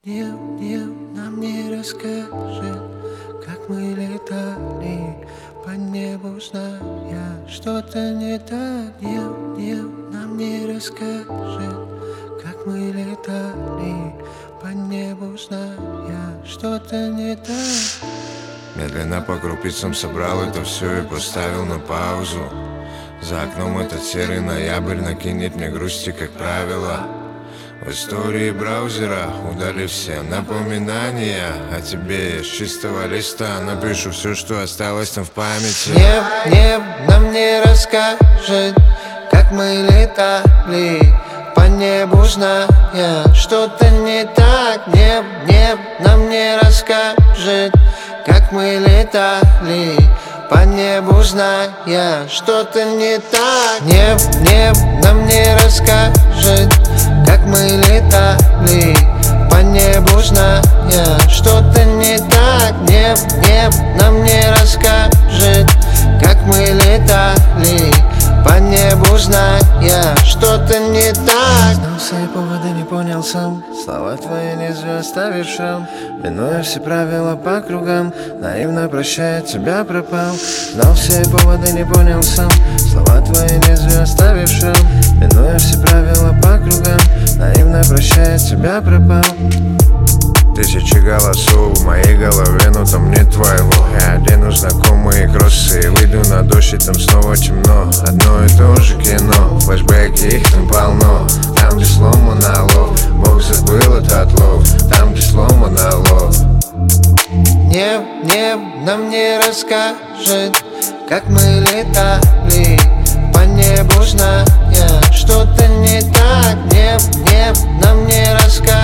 Небо нам не расскажет, как мы летали по небу, зная, что-то не так. Небо нам не расскажет, как мы летали по небу, зная, что-то не так. Медленно по крупицам собрал это все и поставил на паузу. За окном этот серый ноябрь накинет мне грусти, как правило. В истории браузера удали все напоминания о тебе. С чистого листа напишу все, что осталось там в памяти. Небо нам не расскажет, как мы летали по небу, зная, что-то не так. Небо нам не расскажет, как мы летали по небу, зная, что-то не так. Небо нам не расскажет, как мы летали по небу, зная, что-то не так. Небо нам не расскажет, как мы летали по небу, зная, что-то не так. Знал все поводы, не понял сам, слова твои лезвия оставив шрам. Минуя все правила по кругам, наивно прощая тебя пропал. Знал все поводы, не понял сам, слова твои лезвия оставив шрам. Минуя все правила по кругам, наивно прощая тебя пропал. Тысячи голосов в моей голове, но там нет твоего. Я одену знакомые кроссы и выйду на дождь, и там снова темно. Одно и то же кино, флешбеки, их там полно. Там, где сломан олов, Бог забыл этот лов. Там, где сломан олов. Небо нам не расскажет, как мы летали по небу, зная, что-то не так. Небо нам не расскажет,